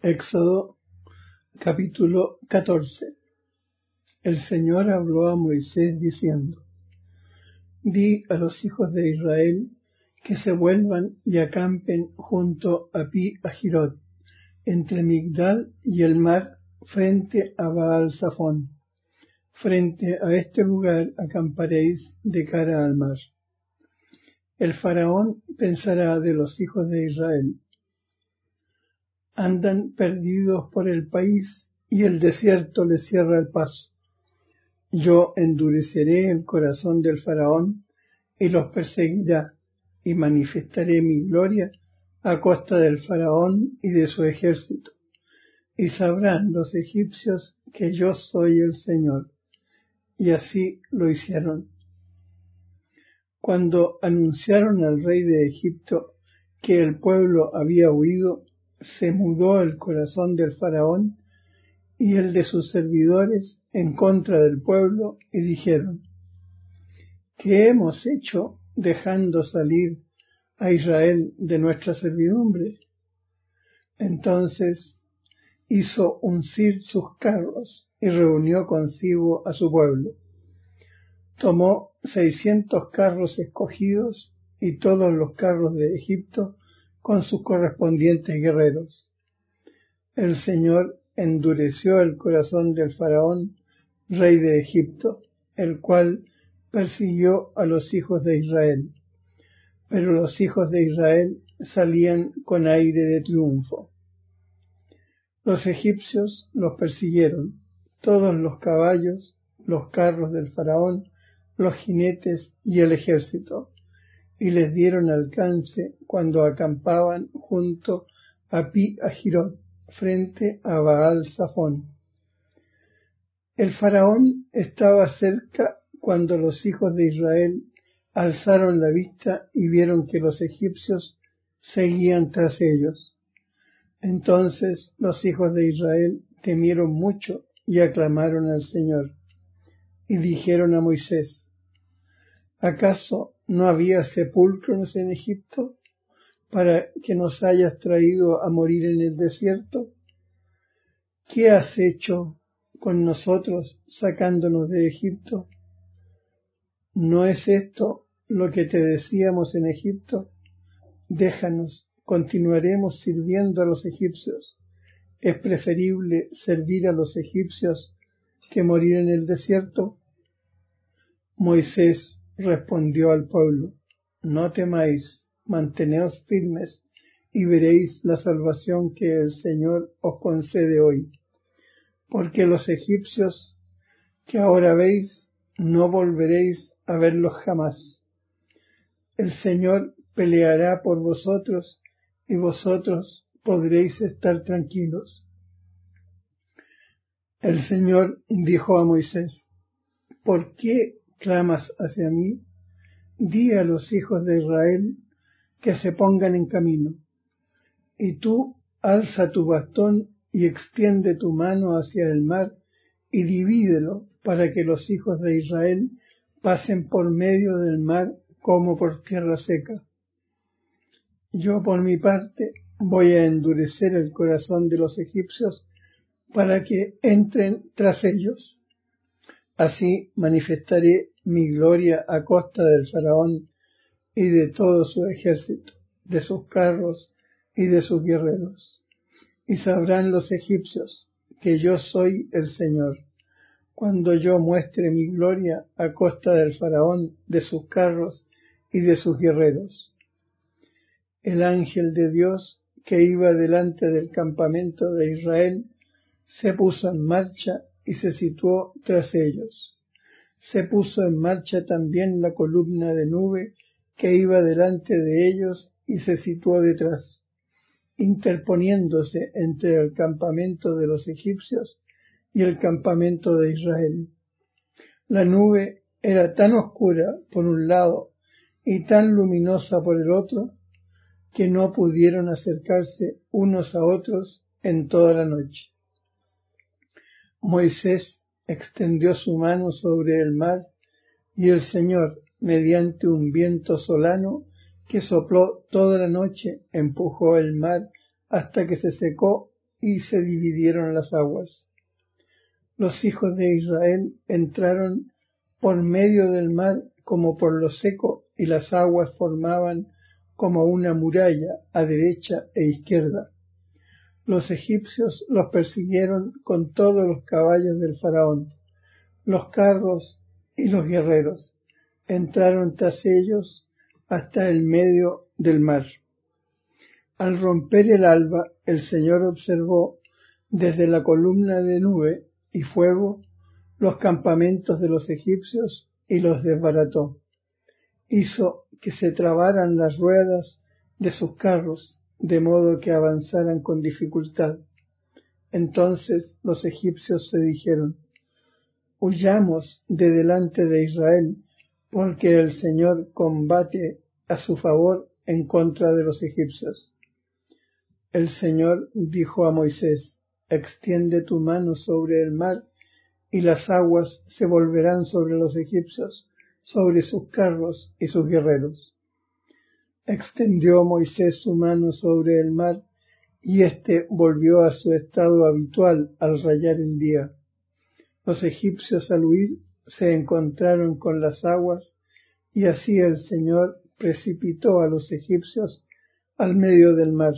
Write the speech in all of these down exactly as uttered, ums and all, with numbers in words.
Éxodo capítulo catorce. El Señor habló a Moisés diciendo: Di a los hijos de Israel que se vuelvan y acampen junto a Pi Hahirot, entre Migdal y el mar, frente a Baal Zafón. Frente a este lugar acamparéis de cara al mar. El faraón pensará de los hijos de Israel: andan perdidos por el país y el desierto les cierra el paso. Yo endureceré el corazón del faraón y los perseguirá, y manifestaré mi gloria a costa del faraón y de su ejército, y sabrán los egipcios que yo soy el Señor. Y así lo hicieron. Cuando anunciaron al rey de Egipto que el pueblo había huido, se mudó el corazón del faraón y el de sus servidores en contra del pueblo, y dijeron: ¿qué hemos hecho dejando salir a Israel de nuestra servidumbre? Entonces hizo uncir sus carros y reunió consigo a su pueblo. Tomó seiscientos carros escogidos y todos los carros de Egipto con sus correspondientes guerreros. El Señor endureció el corazón del faraón, rey de Egipto, el cual persiguió a los hijos de Israel. Pero los hijos de Israel salían con aire de triunfo. Los egipcios los persiguieron, todos los caballos, los carros del faraón, los jinetes y el ejército, y les dieron alcance cuando acampaban junto a Pi Hahirot, frente a Baal Zafón. El faraón estaba cerca cuando los hijos de Israel alzaron la vista y vieron que los egipcios seguían tras ellos. Entonces los hijos de Israel temieron mucho y aclamaron al Señor, y dijeron a Moisés: ¿acaso no había sepulcros en Egipto para que nos hayas traído a morir en el desierto? ¿Qué has hecho con nosotros sacándonos de Egipto? ¿No es esto lo que te decíamos en Egipto? Déjanos, continuaremos sirviendo a los egipcios. ¿Es preferible servir a los egipcios que morir en el desierto? Moisés respondió al pueblo: no temáis, manteneos firmes y veréis la salvación que el Señor os concede hoy. Porque los egipcios que ahora veis, no volveréis a verlos jamás. El Señor peleará por vosotros y vosotros podréis estar tranquilos. El Señor dijo a Moisés: ¿por qué clamas hacia mí? Di a los hijos de Israel que se pongan en camino. Y tú alza tu bastón y extiende tu mano hacia el mar y divídelo para que los hijos de Israel pasen por medio del mar como por tierra seca. Yo por mi parte voy a endurecer el corazón de los egipcios para que entren tras ellos. Así manifestaré mi gloria a costa del faraón y de todo su ejército, de sus carros y de sus guerreros. Y sabrán los egipcios que yo soy el Señor, cuando yo muestre mi gloria a costa del faraón, de sus carros y de sus guerreros. El ángel de Dios que iba delante del campamento de Israel se puso en marcha y se situó tras ellos. Se puso en marcha también la columna de nube que iba delante de ellos y se situó detrás, interponiéndose entre el campamento de los egipcios y el campamento de Israel. La nube era tan oscura por un lado y tan luminosa por el otro que no pudieron acercarse unos a otros en toda la noche. Moisés extendió su mano sobre el mar y el Señor, mediante un viento solano que sopló toda la noche, empujó el mar hasta que se secó y se dividieron las aguas. Los hijos de Israel entraron por medio del mar como por lo seco, y las aguas formaban como una muralla a derecha e izquierda. Los egipcios los persiguieron con todos los caballos del faraón, los carros y los guerreros. Entraron tras ellos hasta el medio del mar. Al romper el alba, el Señor observó desde la columna de nube y fuego los campamentos de los egipcios y los desbarató. Hizo que se trabaran las ruedas de sus carros, de modo que avanzaran con dificultad. Entonces los egipcios se dijeron: huyamos de delante de Israel, porque el Señor combate a su favor en contra de los egipcios. El Señor dijo a Moisés: extiende tu mano sobre el mar, y las aguas se volverán sobre los egipcios, sobre sus carros y sus guerreros. Extendió Moisés su mano sobre el mar, y éste volvió a su estado habitual al rayar el día. Los egipcios al huir se encontraron con las aguas, y así el Señor precipitó a los egipcios al medio del mar.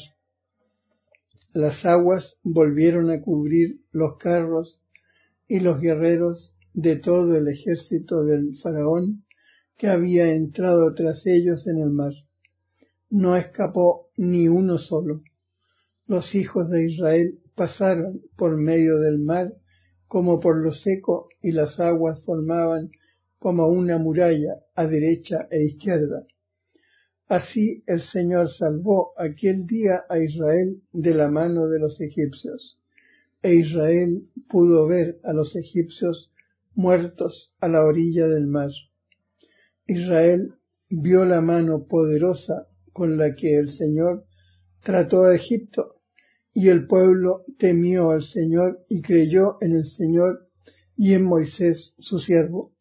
Las aguas volvieron a cubrir los carros y los guerreros de todo el ejército del faraón que había entrado tras ellos en el mar. No escapó ni uno solo. Los hijos de Israel pasaron por medio del mar como por lo seco, y las aguas formaban como una muralla a derecha e izquierda. Así el Señor salvó aquel día a Israel de la mano de los egipcios, e Israel pudo ver a los egipcios muertos a la orilla del mar. Israel vio la mano poderosa con la que el Señor trató a Egipto, y el pueblo temió al Señor y creyó en el Señor y en Moisés su siervo.